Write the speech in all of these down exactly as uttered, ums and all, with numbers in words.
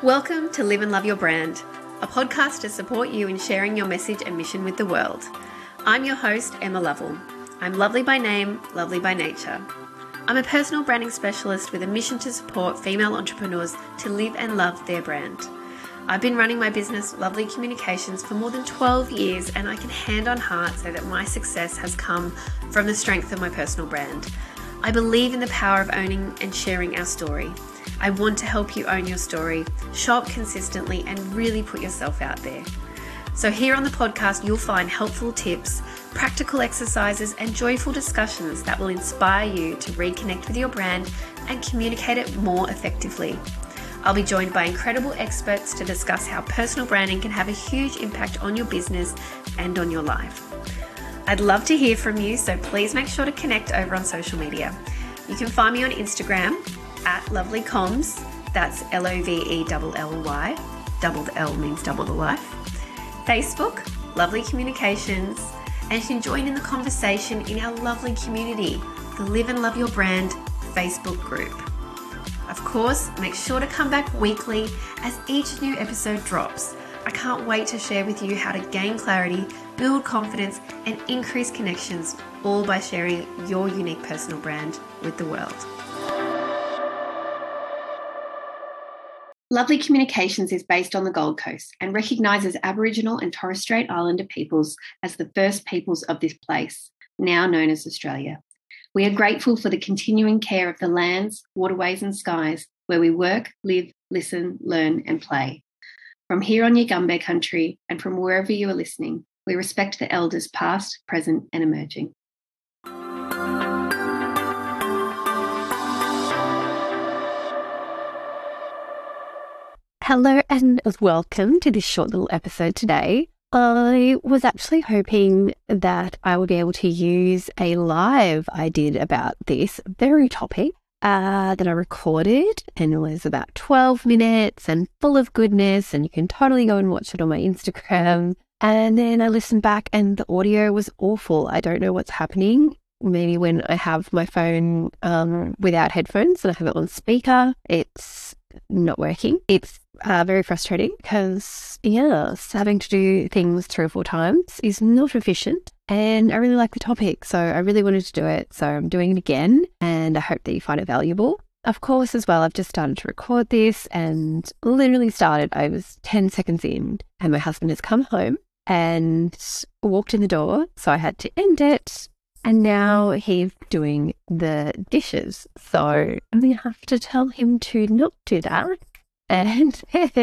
Welcome to Live and Love Your Brand, a podcast to support you in sharing your message and mission with the world. I'm your host, Emma Lovell. I'm lovely by name, lovely by nature. I'm a personal branding specialist with a mission to support female entrepreneurs to live and love their brand. I've been running my business, Lovely Communications, for more than twelve years, and I can hand on heart say that my success has come from the strength of my personal brand. I believe in the power of owning and sharing our story. I want to help you own your story, show up consistently, and really put yourself out there. So here on the podcast, you'll find helpful tips, practical exercises, and joyful discussions that will inspire you to reconnect with your brand and communicate it more effectively. I'll be joined by incredible experts to discuss how personal branding can have a huge impact on your business and on your life. I'd love to hear from you, so please make sure to connect over on social media. You can find me on Instagram at lovelycoms, that's L O V E L L Y, double the L means double the life. Facebook, Lovely Communications, and you can join in the conversation in our lovely community, the Live and Love Your Brand Facebook group. Of course, make sure to come back weekly as each new episode drops. I can't wait to share with you how to gain clarity, build confidence, and increase connections, all by sharing your unique personal brand with the world. Lovely Communications is based on the Gold Coast and recognises Aboriginal and Torres Strait Islander peoples as the first peoples of this place, now known as Australia. We are grateful for the continuing care of the lands, waterways and skies where we work, live, listen, learn and play. From here on Yugambeh country and from wherever you are listening, we respect the elders past, present and emerging. Hello and welcome to this short little episode today. I was actually hoping that I would be able to use a live I did about this very topic uh, that I recorded, and it was about twelve minutes and full of goodness, and you can totally go and watch it on my Instagram. And then I listened back and the audio was awful. I don't know what's happening. Maybe when I have my phone um, without headphones and I have it on speaker, it's not working. It's uh, very frustrating because, yes, having to do things three or four times is not efficient. And I really like the topic, so I really wanted to do it. So I'm doing it again, and I hope that you find it valuable. Of course, as well, I've just started to record this and literally started. I was ten seconds in, and my husband has come home and walked in the door, so I had to end it. And now he's doing the dishes. So I'm going to have to tell him to not do that. And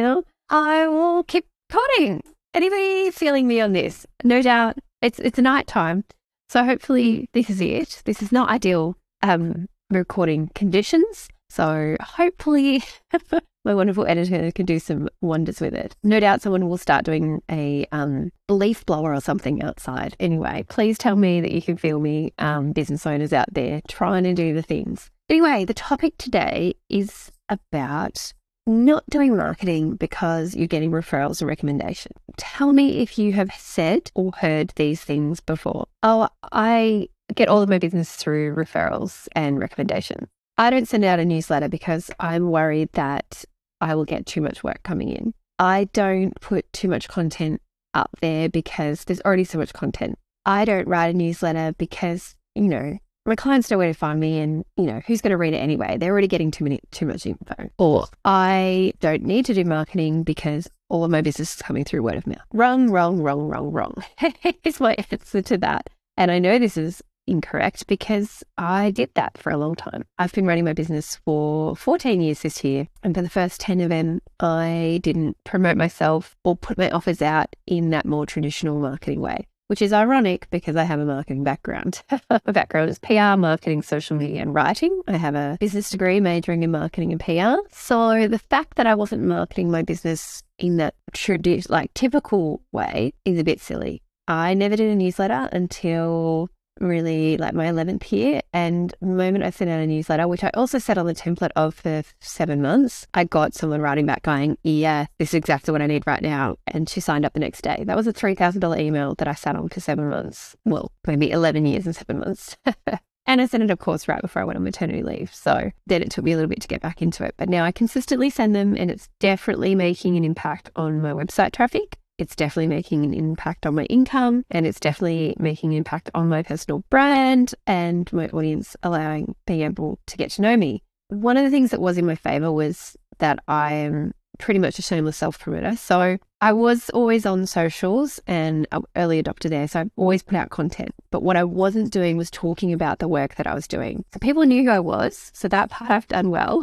I will keep recording. Anybody feeling me on this? No doubt it's it's night time. So hopefully this is it. This is not ideal um, recording conditions. So hopefully my wonderful editor can do some wonders with it. No doubt someone will start doing a um, leaf blower or something outside. Anyway, please tell me that you can feel me, um, business owners out there trying to do the things. Anyway, the topic today is about not doing marketing because you're getting referrals and recommendations. Tell me if you have said or heard these things before. Oh, I get all of my business through referrals and recommendations. I don't send out a newsletter because I'm worried that I will get too much work coming in. I don't put too much content up there because there's already so much content. I don't write a newsletter because, you know, my clients know where to find me and, you know, who's going to read it anyway? They're already getting too many, too much info. Or I don't need to do marketing because all of my business is coming through word of mouth. Wrong, wrong, wrong, wrong, wrong. Is my answer to that. And I know this is incorrect because I did that for a long time. I've been running my business for fourteen years this year, and for the first ten of them, I didn't promote myself or put my offers out in that more traditional marketing way, which is ironic because I have a marketing background. My background is P R, marketing, social media, and writing. I have a business degree majoring in marketing and P R. So the fact that I wasn't marketing my business in that tradi- like typical way is a bit silly. I never did a newsletter until really like my eleventh year, and the moment I sent out a newsletter, which I also set on the template of for seven months, I got someone writing back going, yeah, this is exactly what I need right now, and she signed up the next day. That was a three thousand dollars email that I sat on for seven months, well, maybe eleven years and seven months. And I sent it, of course, right before I went on maternity leave. So then it took me a little bit to get back into it. But now I consistently send them, and it's definitely making an impact on my website traffic. It's definitely making an impact on my income, and it's definitely making an impact on my personal brand and my audience, allowing being able to get to know me. One of the things that was in my favor was that I'm pretty much a shameless self-promoter. So I was always on socials and an early adopter there. So I've always put out content. But what I wasn't doing was talking about the work that I was doing. So people knew who I was. So that part I've done well.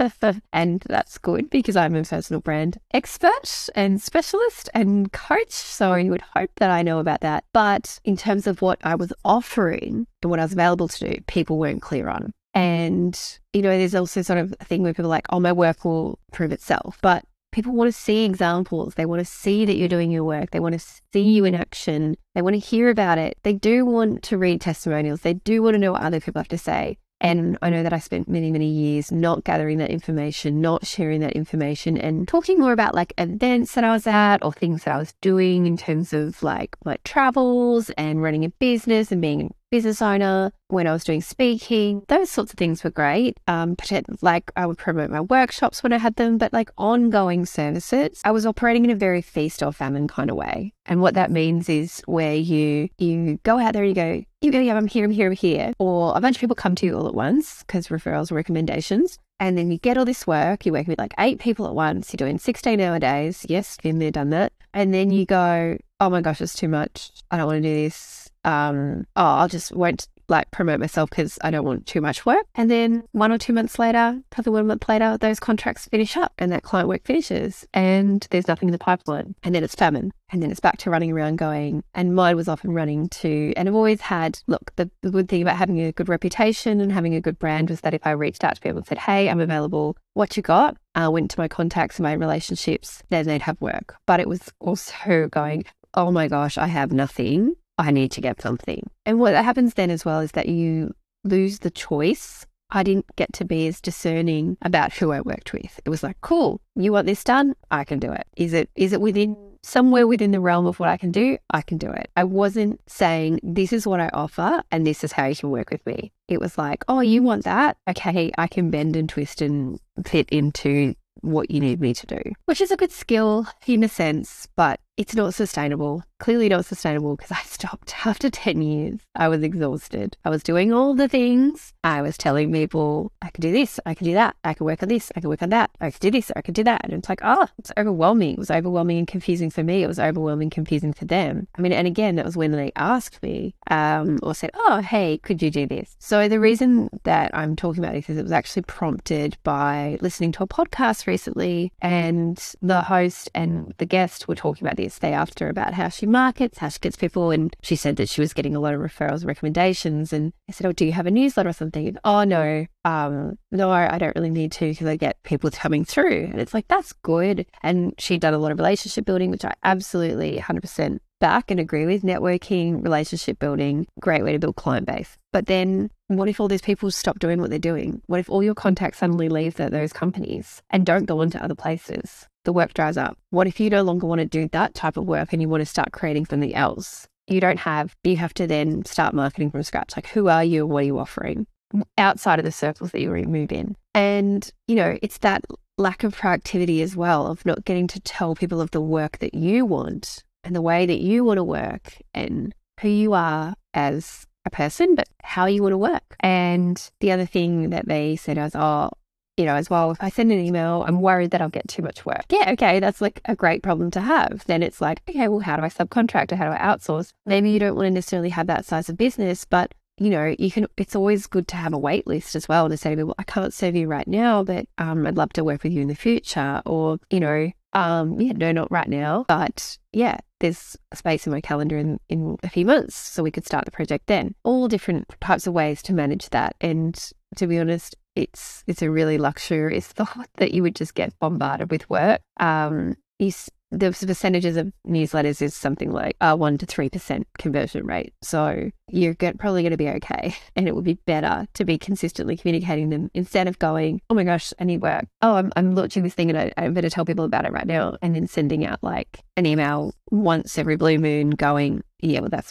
And that's good because I'm a personal brand expert and specialist and coach. So you would hope that I know about that. But in terms of what I was offering and what I was available to do, people weren't clear on. And, you know, there's also sort of a thing where people are like, oh, my work will prove itself. But people want to see examples. They want to see that you're doing your work. They want to see you in action. They want to hear about it. They do want to read testimonials. They do want to know what other people have to say. And I know that I spent many, many years not gathering that information, not sharing that information, and talking more about like events that I was at or things that I was doing in terms of like my travels and running a business and being a business owner. When I was doing speaking, those sorts of things were great. Um, like I would promote my workshops when I had them, but like ongoing services, I was operating in a very feast or famine kind of way. And what that means is where you you go out there and you go, you go, yeah, I'm here, I'm here, I'm here. Or a bunch of people come to you all at once because referrals or recommendations. And then you get all this work, you're working with like eight people at once, you're doing sixteen hour days. Yes, been there, done that. And then you go, oh my gosh, it's too much. I don't want to do this. Um, oh, I'll just won't like promote myself because I don't want too much work. And then one or two months later, probably one month later, those contracts finish up and that client work finishes and there's nothing in the pipeline. And then it's famine. And then it's back to running around going, and mine was often running to, and I've always had, look, the, the good thing about having a good reputation and having a good brand was that if I reached out to people and said, hey, I'm available, what you got? I uh, went to my contacts and my relationships, then they'd have work. But it was also going, oh my gosh, I have nothing. I need to get something. And what happens then as well is that you lose the choice. I didn't get to be as discerning about who I worked with. It was like, cool, you want this done? I can do it. Is it is it within somewhere within the realm of what I can do? I can do it. I wasn't saying this is what I offer and this is how you can work with me. It was like, oh, you want that? Okay, I can bend and twist and fit into what you need me to do, which is a good skill in a sense, but it's not sustainable. Clearly not sustainable because I stopped after ten years. I was exhausted. I was doing all the things. I was telling people I could do this, I could do that, I could work on this, I could work on that, I could do this, I could do that. And it's like, oh, it's overwhelming. It was overwhelming and confusing for me. It was overwhelming and confusing for them. I mean, and again, that was when they asked me um, or said, oh, hey, could you do this? So the reason that I'm talking about this is it was actually prompted by listening to a podcast recently, and the host and the guest were talking about this. They asked her about how she markets, how she gets people, and she said that she was getting a lot of referrals and recommendations. And I said, oh, do you have a newsletter or something? And, oh, no, um, no, I don't really need to because I get people coming through. And it's like, that's good. And she'd done a lot of relationship building, which I absolutely one hundred percent back and agree with. Networking, relationship building, great way to build client base. But then what if all these people stop doing what they're doing? What if all your contacts suddenly leave the, those companies and don't go on to other places? The work dries up. What if you no longer want to do that type of work and you want to start creating something else? You don't have, you have to then start marketing from scratch. Like, who are you? What are you offering outside of the circles that you already move in? And, you know, it's that lack of proactivity as well, of not getting to tell people of the work that you want and the way that you want to work and who you are as a person, but how you want to work. And the other thing that they said was, oh, you know, as well, if I send an email, I'm worried that I'll get too much work. Yeah, okay, that's like a great problem to have. Then it's like, okay, well, how do I subcontract or how do I outsource? Maybe you don't want to necessarily have that size of business, but you know, you can, it's always good to have a wait list as well to say to people, I can't serve you right now, but um, I'd love to work with you in the future. Or, you know, um, yeah, no, not right now, but yeah, there's a space in my calendar in, in a few months, so we could start the project then. All different types of ways to manage that. And to be honest, it's it's a really luxurious thought that you would just get bombarded with work. Um, you, the percentages of newsletters is something like a one to three percent conversion rate. So you're get, probably going to be okay. And it would be better to be consistently communicating them instead of going, oh my gosh, I need work. Oh, I'm, I'm launching this thing and I, I better tell people about it right now. And then sending out like an email once every blue moon going, yeah, well, that's what I need.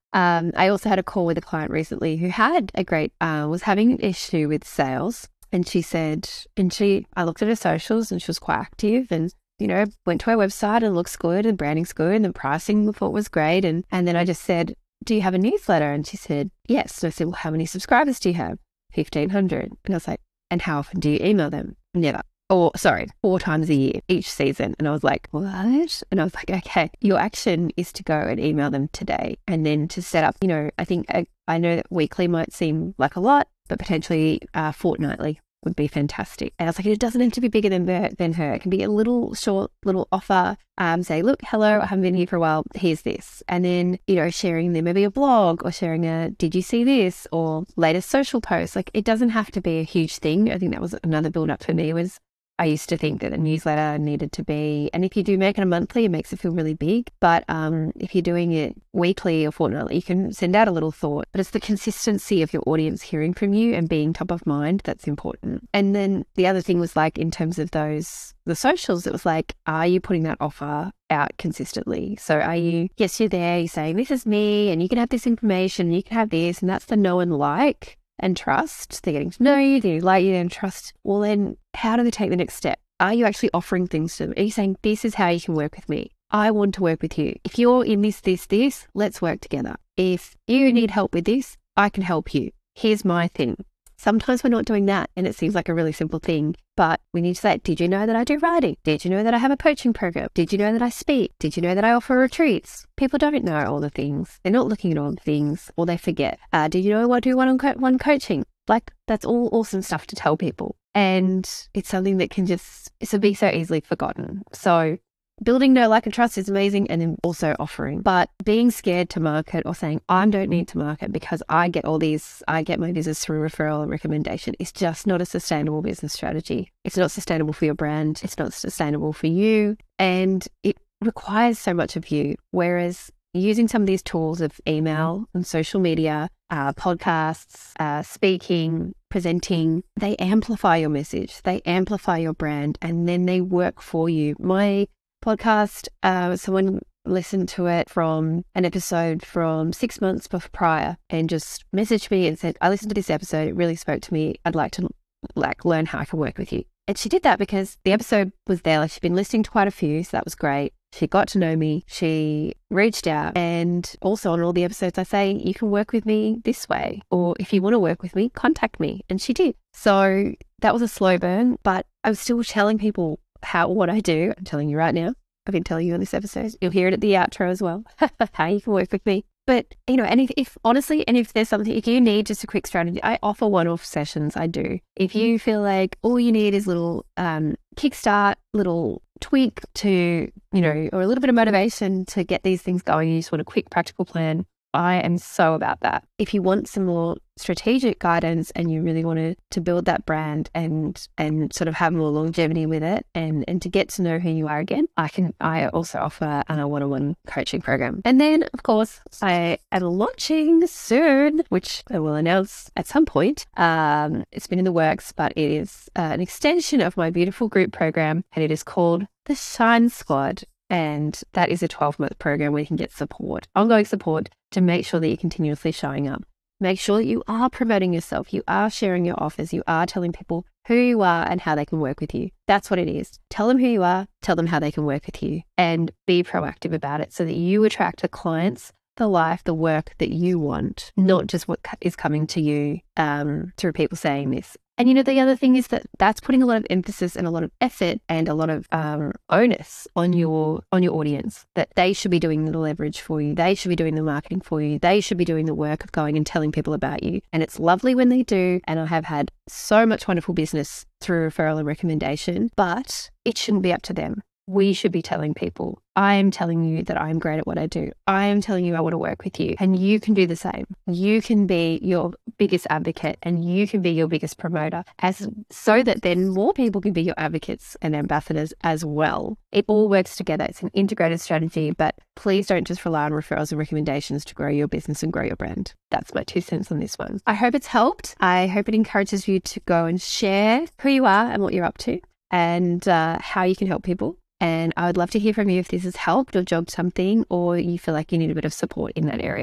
Um, I also had a call with a client recently who had a great, uh, was having an issue with sales. And she said, and she, I looked at her socials and she was quite active and, you know, went to her website and it looks good and branding's good and the pricing I thought was great. And, and then I just said, do you have a newsletter? And she said, yes. And I said, well, how many subscribers do you have? fifteen hundred. And I was like, and how often do you email them? Never. Or sorry, four times a year, each season. And I was like, what? And I was like, okay, your action is to go and email them today. And then to set up, you know, I think I, I know that weekly might seem like a lot, but potentially uh, fortnightly would be fantastic. And I was like, it doesn't have to be bigger than her. Than her. It can be a little short, little offer. Um, say, look, hello, I haven't been here for a while. Here's this. And then, you know, sharing them maybe a blog or sharing a, did you see this? Or latest social post. Like it doesn't have to be a huge thing. I think that was another build up for me was I used to think that a newsletter needed to be, and if you do make it a monthly, it makes it feel really big. But um, if you're doing it weekly or fortnightly, you can send out a little thought. But it's the consistency of your audience hearing from you and being top of mind that's important. And then the other thing was like in terms of those, the socials, it was like, are you putting that offer out consistently? So are you, yes, you're there, you're saying, this is me and you can have this information, you can have this, and that's the know and like. And trust. They're getting to know you, they like you and trust. Well, then how do they take the next step? Are you actually offering things to them? Are you saying, this is how you can work with me? I want to work with you. If you're in this, this, this, let's work together. If you need help with this, I can help you. Here's my thing. Sometimes we're not doing that and it seems like a really simple thing, but we need to say, did you know that I do writing? Did you know that I have a coaching program? Did you know that I speak? Did you know that I offer retreats? People don't know all the things. They're not looking at all the things or they forget. Uh, did you know I do one-on-one coaching? Like that's all awesome stuff to tell people. And it's something that can just, it's be so easily forgotten. So building know, like, and trust is amazing, and then also offering. But being scared to market or saying, I don't need to market because I get all these, I get my business through referral and recommendation is just not a sustainable business strategy. It's not sustainable for your brand. It's not sustainable for you. And it requires so much of you. Whereas using some of these tools of email and social media, uh, podcasts, uh, speaking, presenting, they amplify your message. They amplify your brand, and then they work for you. My podcast, uh, someone listened to it from an episode from six months prior and just messaged me and said, I listened to this episode. It really spoke to me. I'd like to like learn how I can work with you. And she did that because the episode was there. Like she'd been listening to quite a few, so that was great. She got to know me. She reached out, and also on all the episodes I say, you can work with me this way, or if you want to work with me, contact me. And she did. So that was a slow burn, but I was still telling people how, what I do. I'm telling you right now. I've been telling you on this episode. You'll hear it at the outro as well. How you can work with me. But, you know, and if, if honestly, and if there's something, if you need just a quick strategy, I offer one-off sessions. I do. If you feel like all you need is a little um, kickstart, little tweak to, you know, or a little bit of motivation to get these things going, you just want a quick practical plan, I am so about that. If you want some more strategic guidance and you really want to, to build that brand and and sort of have more longevity with it and, and to get to know who you are again, I can I also offer a one-on-one coaching program. And then, of course, I am launching soon, which I will announce at some point. Um, it's been in the works, but it is uh, an extension of my beautiful group program, and it is called the Shine Squad. And that is a twelve-month program where you can get support, ongoing support, to make sure that you're continuously showing up. Make sure that you are promoting yourself, you are sharing your offers, you are telling people who you are and how they can work with you. That's what it is. Tell them who you are, tell them how they can work with you, and be proactive about it so that you attract the clients, the life, the work that you want, not just what is coming to you um, through people saying this. And, you know, the other thing is that that's putting a lot of emphasis and a lot of effort and a lot of um, onus on your on your audience, that they should be doing the leverage for you. They should be doing the marketing for you. They should be doing the work of going and telling people about you. And it's lovely when they do. And I have had so much wonderful business through referral and recommendation, but it shouldn't be up to them. We should be telling people, I am telling you that I'm great at what I do. I am telling you I want to work with you, and you can do the same. You can be your biggest advocate and you can be your biggest promoter, as so that then more people can be your advocates and ambassadors as well. It all works together. It's an integrated strategy, but please don't just rely on referrals and recommendations to grow your business and grow your brand. That's my two cents on this one. I hope it's helped. I hope it encourages you to go and share who you are and what you're up to and uh, how you can help people. And I would love to hear from you if this has helped or jogged something, or you feel like you need a bit of support in that area.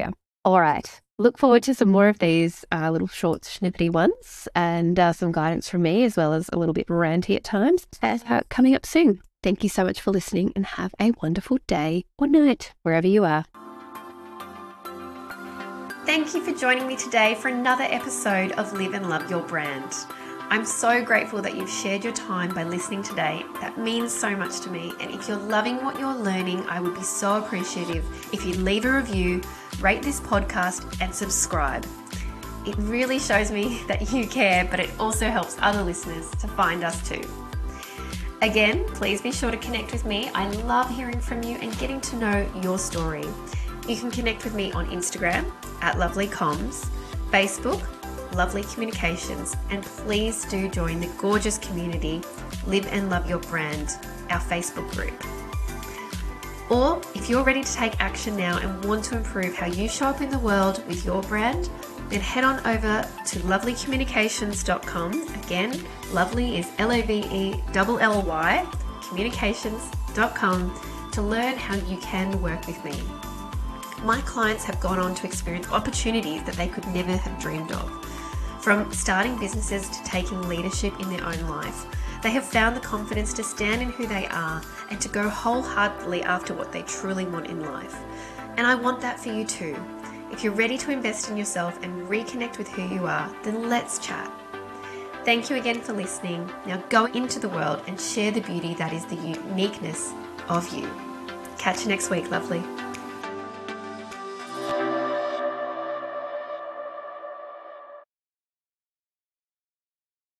All right. Look forward to some more of these uh, little short, snippety ones and uh, some guidance from me, as well as a little bit ranty at times, uh, coming up soon. Thank you so much for listening and have a wonderful day or night, wherever you are. Thank you for joining me today for another episode of Live and Love Your Brand. I'm so grateful that you've shared your time by listening today. That means so much to me. And if you're loving what you're learning, I would be so appreciative if you leave a review, rate this podcast, and subscribe. It really shows me that you care, but it also helps other listeners to find us too. Again, please be sure to connect with me. I love hearing from you and getting to know your story. You can connect with me on Instagram at Lovely Comms, Facebook, Lovely Communications, and please do join the gorgeous community Live and Love Your Brand, our Facebook group. Or if you're ready to take action now and want to improve how you show up in the world with your brand, then head on over to lovely communications dot com. Again, lovely is L O V E L L Y, communications dot com, to learn how you can work with me. My clients have gone on to experience opportunities that they could never have dreamed of. From starting businesses to taking leadership in their own life, they have found the confidence to stand in who they are and to go wholeheartedly after what they truly want in life. And I want that for you too. If you're ready to invest in yourself and reconnect with who you are, then let's chat. Thank you again for listening. Now go into the world and share the beauty that is the uniqueness of you. Catch you next week, lovely.